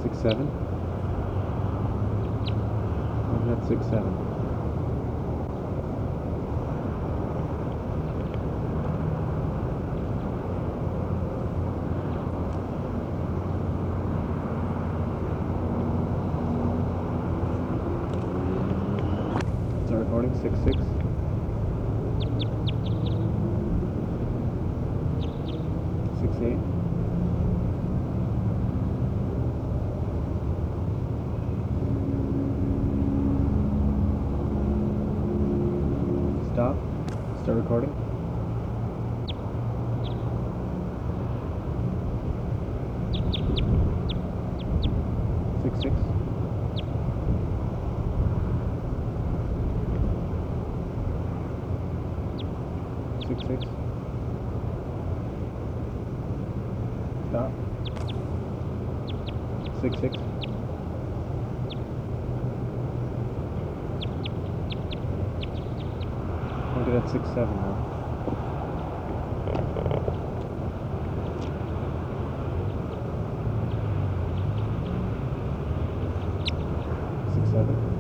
6-7. Look at that 6-7. Start recording. 6-6. 6-8. Stop. Start recording. 6-6. 6-6. Stop. 6-6. Look at that 6-7 now. 6-7.